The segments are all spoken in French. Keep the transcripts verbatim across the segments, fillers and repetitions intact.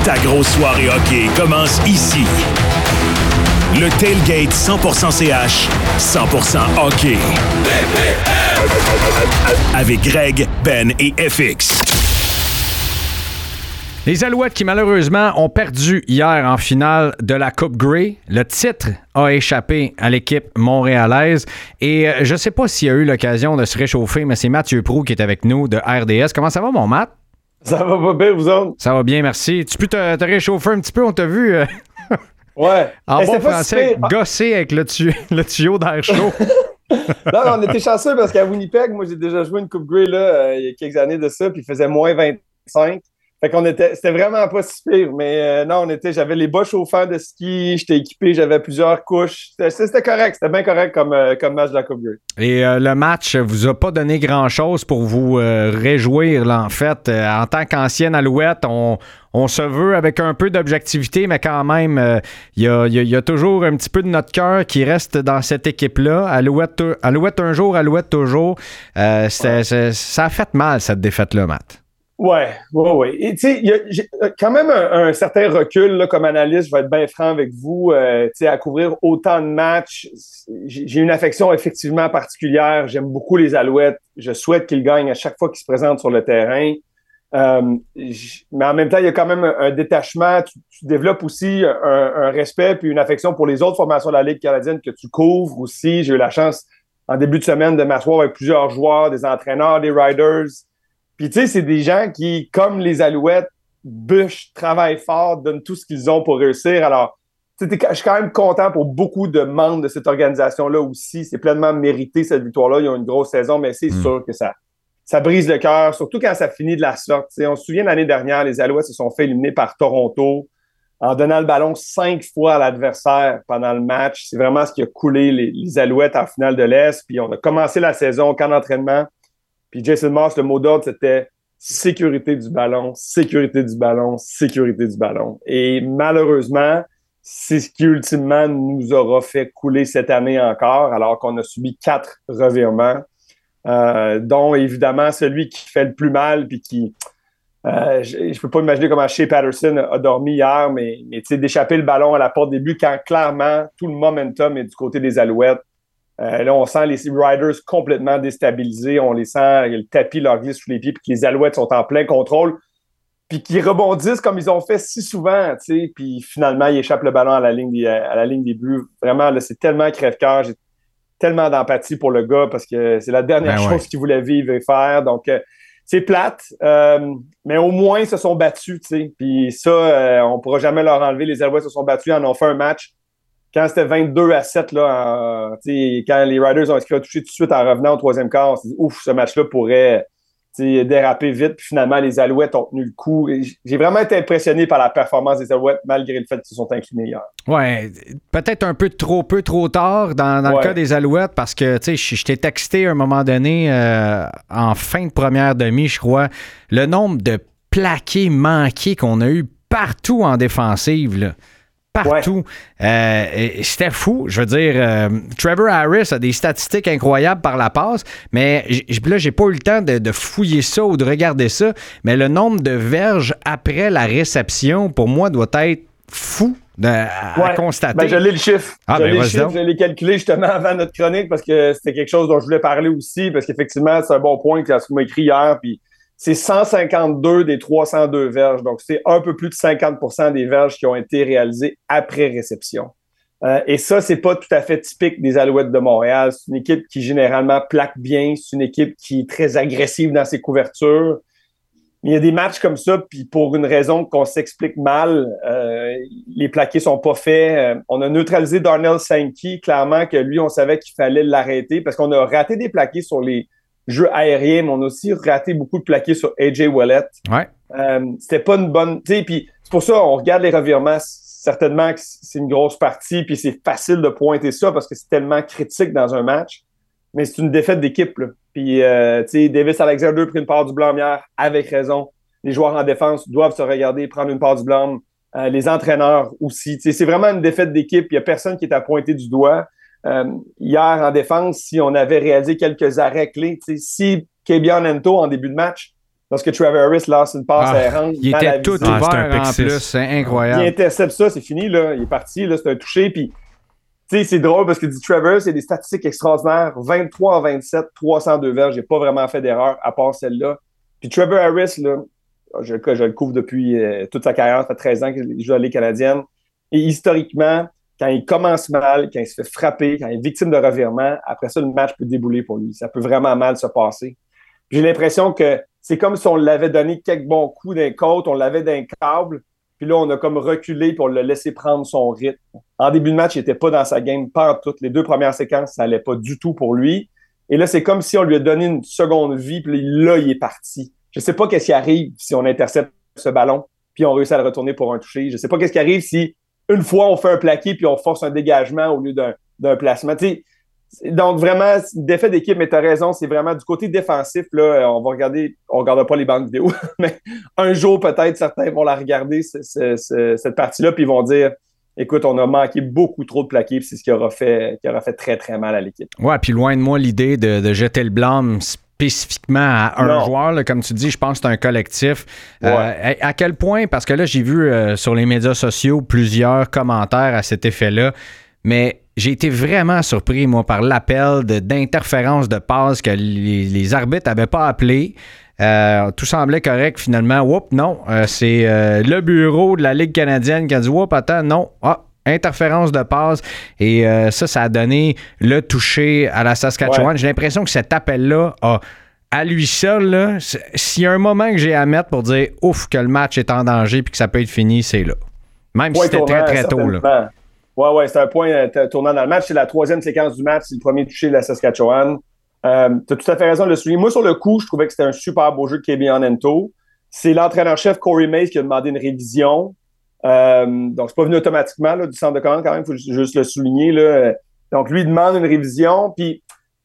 Ta grosse soirée hockey commence ici. Le Tailgate cent pour cent C H, cent pour cent hockey. Avec Greg, Ben et F X. Les Alouettes qui malheureusement ont perdu hier en finale de la Coupe Grey. Le titre a échappé à l'équipe montréalaise. Et je ne sais pas s'il y a eu l'occasion de se réchauffer, mais c'est Mathieu Proulx qui est avec nous de R D S. Comment ça va, mon Matt? Ça va pas bien, vous autres? Ça va bien, merci. Tu peux te, te réchauffer un petit peu? On t'a vu euh, ouais. en hey, bon français gosser avec le, tu- le tuyau d'air chaud. Non, on était chanceux parce qu'à Winnipeg, moi, j'ai déjà joué une Coupe Grey là, euh, il y a quelques années de ça, puis il faisait moins vingt-cinq. Fait qu'on était, c'était vraiment pas si pire, mais euh, non, on était, j'avais les bas chauffants de ski, j'étais équipé, j'avais plusieurs couches. C'était, c'était correct, c'était bien correct comme, euh, comme match de la Coupe Grey. Et euh, le match vous a pas donné grand-chose pour vous euh, réjouir, là, en fait. Euh, en tant qu'ancienne Alouette, on, on se veut avec un peu d'objectivité, mais quand même, il euh, y, y, y a toujours un petit peu de notre cœur qui reste dans cette équipe-là. Alouette, Alouette un jour, Alouette toujours. Euh, ouais. Ça a fait mal, cette défaite-là, Matt. Ouais, ouais, ouais. Et tu sais, il y a j'ai quand même un, un certain recul là, comme analyste, je vais être bien franc avec vous. Euh, tu sais, à couvrir autant de matchs, j'ai, j'ai une affection effectivement particulière. J'aime beaucoup les Alouettes. Je souhaite qu'ils gagnent à chaque fois qu'ils se présentent sur le terrain. Euh, j- mais en même temps, il y a quand même un, un détachement. Tu, tu développes aussi un, un respect puis une affection pour les autres formations de la Ligue canadienne que tu couvres aussi. J'ai eu la chance en début de semaine de m'asseoir avec plusieurs joueurs, des entraîneurs, des riders. Puis, tu sais, c'est des gens qui, comme les Alouettes, bûchent, travaillent fort, donnent tout ce qu'ils ont pour réussir. Alors, tu sais, je suis quand même content pour beaucoup de membres de cette organisation-là aussi. C'est pleinement mérité, cette victoire-là. Ils ont une grosse saison, mais c'est mmh. sûr que ça, ça brise le cœur, surtout quand ça finit de la sorte. Tu sais, on se souvient l'année dernière, les Alouettes se sont fait éliminer par Toronto en donnant le ballon cinq fois à l'adversaire pendant le match. C'est vraiment ce qui a coulé les, les Alouettes en finale de l'Est. Puis, on a commencé la saison au camp d'entraînement. Puis Jason Moss, le mot d'ordre, c'était sécurité du ballon, sécurité du ballon, sécurité du ballon. Et malheureusement, c'est ce qui ultimement nous aura fait couler cette année encore, alors qu'on a subi quatre revirements, euh, dont évidemment celui qui fait le plus mal, puis qui... Euh, je ne peux pas imaginer comment Shea Patterson a, a dormi hier, mais, mais tu sais, d'échapper le ballon à la porte des buts quand clairement tout le momentum est du côté des Alouettes. Euh, là, on sent les Riders complètement déstabilisés. On les sent, le tapis leur glisse sous les pieds, puis que les Alouettes sont en plein contrôle, puis qu'ils rebondissent comme ils ont fait si souvent, tu sais, puis finalement, ils échappent le ballon à la ligne des, à la ligne des buts. Vraiment, là, c'est tellement crève-cœur. J'ai tellement d'empathie pour le gars parce que c'est la dernière ben chose ouais. qu'il voulait vivre et faire. Donc, euh, c'est plate, euh, mais au moins, ils se sont battus, tu sais. Puis ça, euh, on ne pourra jamais leur enlever. Les Alouettes se sont battus, ils en ont fait un match. Quand c'était vingt-deux à sept, là, en, quand les Riders ont inscrit un touché tout de suite en revenant au troisième quart, on s'est dit, ouf, ce match-là pourrait déraper vite. Puis finalement, les Alouettes ont tenu le coup. Et j'ai vraiment été impressionné par la performance des Alouettes, malgré le fait qu'ils se sont inclinés hier. Ouais, peut-être un peu trop peu trop tard dans, dans ouais. le cas des Alouettes, parce que tu sais, je t'ai texté à un moment donné, euh, en fin de première demi, je crois, le nombre de plaqués manqués qu'on a eu partout en défensive, là. Partout. Ouais. Euh, c'était fou. Je veux dire, euh, Trevor Harris a des statistiques incroyables par la passe, mais j- là, j'ai pas eu le temps de, de fouiller ça ou de regarder ça, mais le nombre de verges après la réception, pour moi, doit être fou de, à, ouais. à constater. Ben, je l'ai le chiffre. Ah, je ben, l'ai le chiffre. Je l'ai calculé justement avant notre chronique parce que c'était quelque chose dont je voulais parler aussi, parce qu'effectivement, c'est un bon point que tu m'as écrit hier, puis c'est cent cinquante-deux des trois cent deux verges. Donc, c'est un peu plus de cinquante pour cent des verges qui ont été réalisées après réception. Euh, et ça, c'est pas tout à fait typique des Alouettes de Montréal. C'est une équipe qui, généralement, plaque bien. C'est une équipe qui est très agressive dans ses couvertures. Il y a des matchs comme ça, puis pour une raison qu'on s'explique mal, euh, les plaqués sont pas faits. Euh, on a neutralisé Darnell Sankey. Clairement que lui, on savait qu'il fallait l'arrêter parce qu'on a raté des plaqués sur les jeux aériens, mais on a aussi raté beaucoup de plaqués sur A J Ouellet. Ouais. Euh, c'était pas une bonne... Tu sais, puis c'est pour ça on regarde les revirements. Certainement que c'est une grosse partie, puis c'est facile de pointer ça parce que c'est tellement critique dans un match. Mais c'est une défaite d'équipe, là. Puis, euh, tu sais, Davis Alexander a pris une part du blâme hier, avec raison. Les joueurs en défense doivent se regarder, prendre une part du blâme. Euh, les entraîneurs aussi. Tu sais, c'est vraiment une défaite d'équipe. Il n'y a personne qui est à pointer du doigt. Euh, hier, en défense, si on avait réalisé quelques arrêts clés, si Kebian Ento, en début de match, lorsque Trevor Harris lance une passe ah, errante. Il était tout ah, ouvert en plus, c'est incroyable. Il intercepte ça, c'est fini, là. Il est parti, là, c'est un touché, puis tu sais, c'est drôle parce que dit Trevor, c'est des statistiques extraordinaires. vingt-trois en vingt-sept, trois cent deux verges. J'ai pas vraiment fait d'erreur à part celle-là. Puis Trevor Harris, là, je, je le couvre depuis euh, toute sa carrière. Ça fait treize ans qu'il joue à la Ligue canadienne. Et historiquement, quand il commence mal, quand il se fait frapper, quand il est victime de revirement, après ça, le match peut débouler pour lui. Ça peut vraiment mal se passer. Puis j'ai l'impression que c'est comme si on l'avait donné quelques bons coups d'un côte, on l'avait d'un câble. Puis là, on a comme reculé pour le laisser prendre son rythme. En début de match, il n'était pas dans sa game, pas en toutes. Les deux premières séquences, ça n'allait pas du tout pour lui. Et là, c'est comme si on lui a donné une seconde vie, puis là, il est parti. Je ne sais pas qu'est-ce qui arrive si on intercepte ce ballon, puis on réussit à le retourner pour un toucher. Je ne sais pas qu'est-ce qui arrive si, une fois, on fait un plaqué, puis on force un dégagement au lieu d'un, d'un placement. Tu sais, donc, vraiment, défait d'équipe, mais tu as raison, c'est vraiment du côté défensif, là, on va regarder, on ne regardera pas les bandes vidéo, mais un jour, peut-être, certains vont la regarder, ce, ce, ce, cette partie-là, puis ils vont dire, écoute, on a manqué beaucoup trop de plaqués, puis c'est ce qui aura fait, qui aura fait très, très mal à l'équipe. Ouais, puis loin de moi l'idée de, de jeter le blâme spécifiquement à un non. joueur, là, comme tu dis, je pense que c'est un collectif. Ouais. Euh, à, à quel point, parce que là, j'ai vu euh, sur les médias sociaux plusieurs commentaires à cet effet-là, mais j'ai été vraiment surpris, moi, par l'appel de, d'interférence de passe que les, les arbitres n'avaient pas appelé. Euh, tout semblait correct, finalement. Oups, non. Euh, c'est euh, le bureau de la Ligue canadienne qui a dit « Oups, attends, non. Ah, interférence de passe. » Et euh, ça, ça a donné le toucher à la Saskatchewan. Ouais. J'ai l'impression que cet appel-là a, à lui seul, là, s'il y a un moment que j'ai à mettre pour dire « Ouf, que le match est en danger puis que ça peut être fini », c'est là. Même ouais, si c'était très, très tôt, là. Ouais, ouais, c'est un point euh, tournant dans le match. C'est la troisième séquence du match. C'est le premier touché de la Saskatchewan. Euh, tu as tout à fait raison de le souligner. Moi, sur le coup, je trouvais que c'était un super beau jeu de Kebion Ento. C'est l'entraîneur-chef Corey Mays qui a demandé une révision. Euh, donc, c'est pas venu automatiquement là, du centre de commande quand même. Il faut juste le souligner. Là. Donc, lui, il demande une révision. Puis,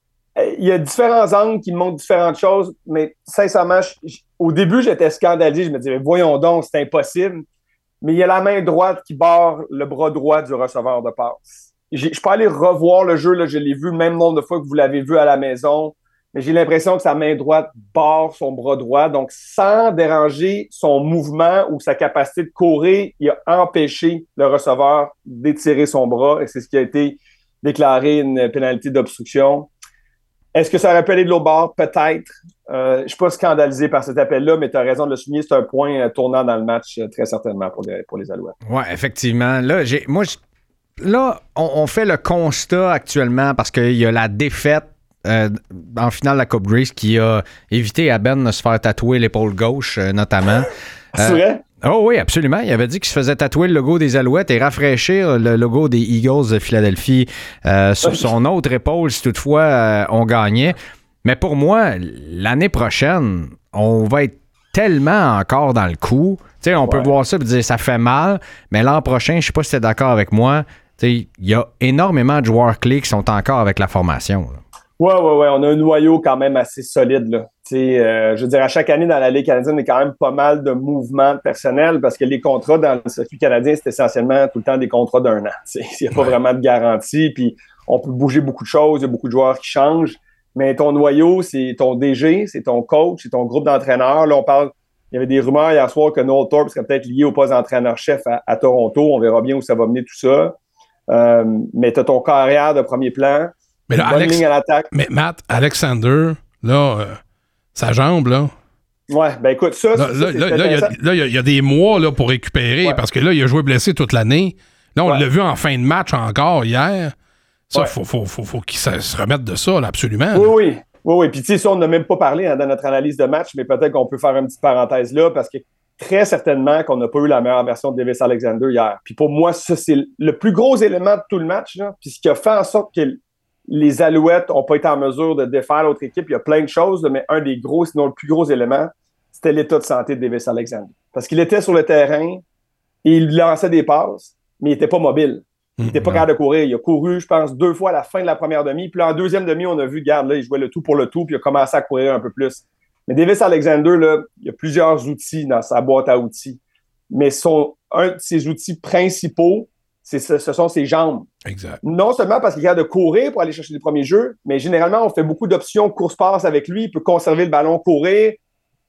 il y a différents angles qui montrent différentes choses. Mais sincèrement, je, je, au début, j'étais scandalisé. Je me disais, voyons donc, c'est impossible. Mais il y a la main droite qui barre le bras droit du receveur de passe. J'ai, je peux aller revoir le jeu, là, je l'ai vu le même nombre de fois que vous l'avez vu à la maison, mais j'ai l'impression que sa main droite barre son bras droit, donc sans déranger son mouvement ou sa capacité de courir, il a empêché le receveur d'étirer son bras, et c'est ce qui a été déclaré une pénalité d'obstruction. Est-ce que ça aurait pu aller de l'autre bord? Peut-être. Euh, je ne suis pas scandalisé par cet appel-là, mais tu as raison de le souligner. C'est un point euh, tournant dans le match, euh, très certainement, pour les, pour les Alouettes. Oui, effectivement. Là, j'ai, moi, j'... là on, on fait le constat actuellement parce qu'il y a la défaite euh, en finale de la Coupe Grey qui a évité à Ben de se faire tatouer l'épaule gauche, euh, notamment. C'est euh, vrai? Oh oui, absolument. Il avait dit qu'il se faisait tatouer le logo des Alouettes et rafraîchir le logo des Eagles de Philadelphie euh, sur son autre épaule si toutefois euh, on gagnait. Mais pour moi, l'année prochaine, on va être tellement encore dans le coup. Tu sais, on ouais. peut voir ça et dire ça fait mal, mais l'an prochain, je ne sais pas si tu es d'accord avec moi, il y a énormément de joueurs clés qui sont encore avec la formation. Là. Oui, oui, oui. On a un noyau quand même assez solide. Là. Euh, je veux dire, à chaque année dans la Ligue canadienne, il y a quand même pas mal de mouvements personnels parce que les contrats dans le circuit canadien, c'est essentiellement tout le temps des contrats d'un an. Il n'y a pas ouais. vraiment de garantie. Puis on peut bouger beaucoup de choses. Il y a beaucoup de joueurs qui changent. Mais ton noyau, c'est ton D G, c'est ton coach, c'est ton groupe d'entraîneurs. Là, on parle, il y avait des rumeurs hier soir que Noel Thorpe serait peut-être lié au poste d'entraîneur-chef à, à Toronto. On verra bien où ça va mener tout ça. Euh, mais tu as ton carrière de premier plan. Mais là, Alex, ligne à l'attaque. Mais Matt, Alexander, là, euh, sa jambe, là. Ouais, ben écoute, ça, là, ça, là, là, il y, y, y a des mois là, pour récupérer ouais. parce que là, il a joué blessé toute l'année. Là, on ouais. l'a vu en fin de match encore hier. Ça, il ouais. faut, faut, faut, faut qu'il se remette de ça, là, absolument. Oui, oui. Oui, oui. Puis, tu sais, ça, on n'a même pas parlé hein, dans notre analyse de match, mais peut-être qu'on peut faire une petite parenthèse là, parce que très certainement qu'on n'a pas eu la meilleure version de Davis Alexander hier. Puis, pour moi, ça, c'est le plus gros élément de tout le match, là, puis ce qui a fait en sorte que les Alouettes n'ont pas été en mesure de défaire l'autre équipe. Il y a plein de choses, mais un des gros, sinon le plus gros élément, c'était l'état de santé de Davis Alexander. Parce qu'il était sur le terrain et il lançait des passes, mais il n'était pas mobile. Il n'était pas capable de courir. Il a couru, je pense, deux fois à la fin de la première demi. Puis en deuxième demi, on a vu, regarde, là, il jouait le tout pour le tout, puis il a commencé à courir un peu plus. Mais Davis Alexander, là, il y a plusieurs outils dans sa boîte à outils. Mais son, un de ses outils principaux, c'est, ce, ce sont ses jambes. Exact. Non seulement parce qu'il est capable de courir pour aller chercher les premiers jeux, mais généralement, on fait beaucoup d'options course-passe avec lui. Il peut conserver le ballon, courir.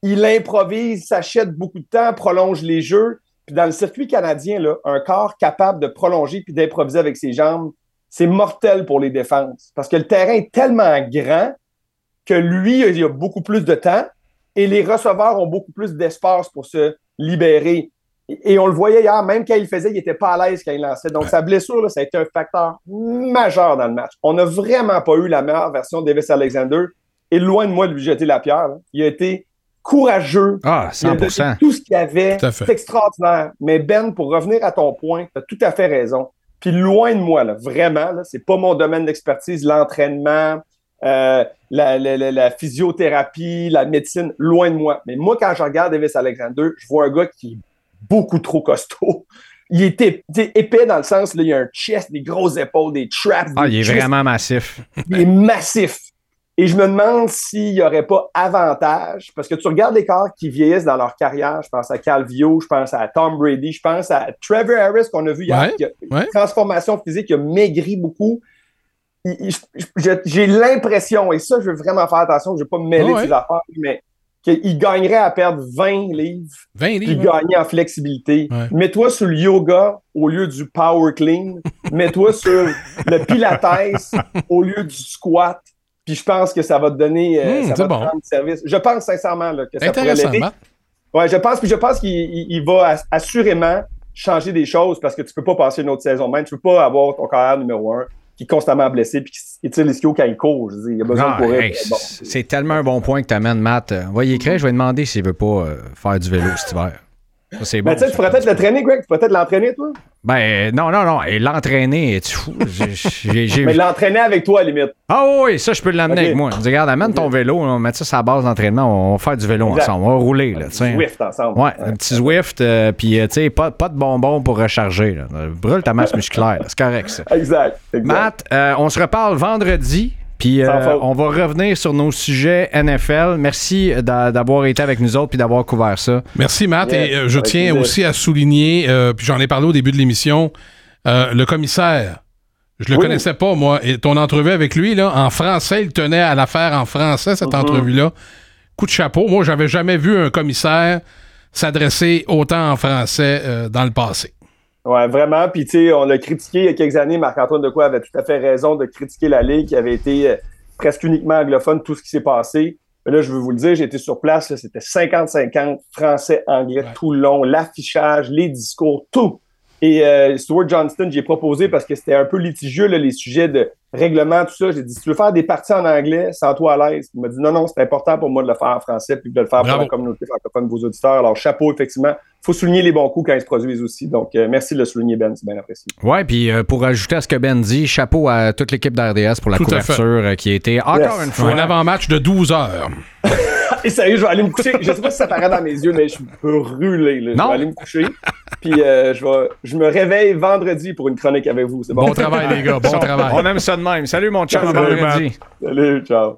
il improvise, s'achète beaucoup de temps, prolonge les jeux. Puis dans le circuit canadien, là, un corps capable de prolonger puis d'improviser avec ses jambes, c'est mortel pour les défenses. Parce que le terrain est tellement grand que lui, il a beaucoup plus de temps et les receveurs ont beaucoup plus d'espace pour se libérer. Et on le voyait hier, même quand il le faisait, il n'était pas à l'aise quand il lançait. Donc, sa blessure, là, ça a été un facteur majeur dans le match. On n'a vraiment pas eu la meilleure version de Davis Alexander. Et loin de moi de lui jeter la pierre. Là. Il a été courageux. Ah, cent pour cent. Il a donné tout ce qu'il y avait. C'est extraordinaire. Mais Ben, pour revenir à ton point, tu as tout à fait raison. Puis loin de moi, là, vraiment, là, c'est pas mon domaine d'expertise, l'entraînement, euh, la, la, la, la physiothérapie, la médecine, loin de moi. Mais moi, quand je regarde Davis Alexander, je vois un gars qui est beaucoup trop costaud. Il était épais dans le sens, là, il y a un chest, des grosses épaules, des traps. Ah, des il est twists. vraiment massif. Il est massif. Et je me demande s'il n'y aurait pas avantage, parce que tu regardes les corps qui vieillissent dans leur carrière, je pense à Calvillo, je pense à Tom Brady, je pense à Trevor Harris qu'on a vu hier, ouais, qui a ouais. une transformation physique, qui a maigri beaucoup. Il, il, j'ai l'impression, et ça, je veux vraiment faire attention, je ne veux pas me mêler oh, de ouais. ces affaires, mais qu'il gagnerait à perdre vingt livres, vingt livres puis ouais. gagner en flexibilité. Ouais. Mets-toi sur le yoga au lieu du power clean. Mets-toi sur le pilates au lieu du squat. Puis je pense que ça va te donner euh, mmh, ça va bon. te rendre service. Je pense sincèrement là, que ça pourrait l'aider. Matt. Ouais, je pense, puis je pense qu'il il, il va assurément changer des choses parce que tu peux pas passer une autre saison même. Tu peux pas avoir ton carrière numéro un qui est constamment blessé puis qui tire les skis quand il court. Je dis, il a besoin non, de courir. Hey, bon. C'est tellement un bon point que tu amènes, Matt. On va y écrire, je vais demander s'il veut pas euh, faire du vélo cet hiver. Ça, c'est bon. Ben, tu sais, tu pourrais peut-être le traîner, Greg. Tu pourrais peut-être l'entraîner, toi? Ben, non, non, non. Et l'entraîner, es-tu fou? J'ai, j'ai... Mais l'entraîner avec toi, à la limite. Ah oui, ça, je peux l'amener okay. avec moi. Dis, regarde, amène okay. ton vélo, on va mettre ça sur la base d'entraînement, on va faire du vélo exact. ensemble, on va rouler. Là, un petit Zwift ensemble. Ouais, ouais. un petit Zwift, euh, puis tu sais, pas, pas de bonbons pour recharger. Là. Brûle ta masse musculaire, là. C'est correct, ça. Exact. exact. Matt, euh, on se reparle vendredi. Puis euh, on va revenir sur nos sujets N F L. Merci d'a- d'avoir été avec nous autres puis d'avoir couvert ça. Merci, Matt. Yes, et euh, je tiens plaisir. aussi à souligner, euh, puis j'en ai parlé au début de l'émission, euh, le commissaire. Je le oui. connaissais pas, moi. Et ton entrevue avec lui, là, en français, il tenait à la faire en français, cette mm-hmm. entrevue-là. Coup de chapeau. Moi, j'avais jamais vu un commissaire s'adresser autant en français euh, dans le passé. Ouais, vraiment. Puis, tu sais, on l'a critiqué il y a quelques années. Marc-Antoine Dequoy avait tout à fait raison de critiquer la Ligue qui avait été euh, presque uniquement anglophone, tout ce qui s'est passé. Mais là, je veux vous le dire, j'ai été sur place. Là, c'était cinquante cinquante, français, anglais, ouais. tout le long. L'affichage, les discours, tout. Et euh, Stuart Johnston, j'ai proposé parce que c'était un peu litigieux, là, les sujets de règlement, tout ça. J'ai dit, si tu veux faire des parties en anglais, sens-toi à l'aise. Il m'a dit, non, non, c'est important pour moi de le faire en français puis de le faire Bravo. pour la communauté francophone de vos auditeurs. Alors, chapeau, effectivement. Il faut souligner les bons coups quand ils se produisent aussi. Donc, euh, merci de le souligner, Ben. C'est bien apprécié. Oui, puis euh, pour ajouter à ce que Ben dit, chapeau à toute l'équipe d'R D S pour la Tout couverture euh, qui a été, encore yes. une fois... Un avant-match de douze heures. Et sérieux, je vais aller me coucher. Je sais pas si ça paraît dans mes yeux, mais je suis brûlé. Là. Je vais aller me coucher. Puis euh, je, vais, je me réveille vendredi pour une chronique avec vous. C'est bon? Bon travail, les gars. Bon travail. On aime ça de même. Salut, mon chum, à vendredi. Salut, ciao.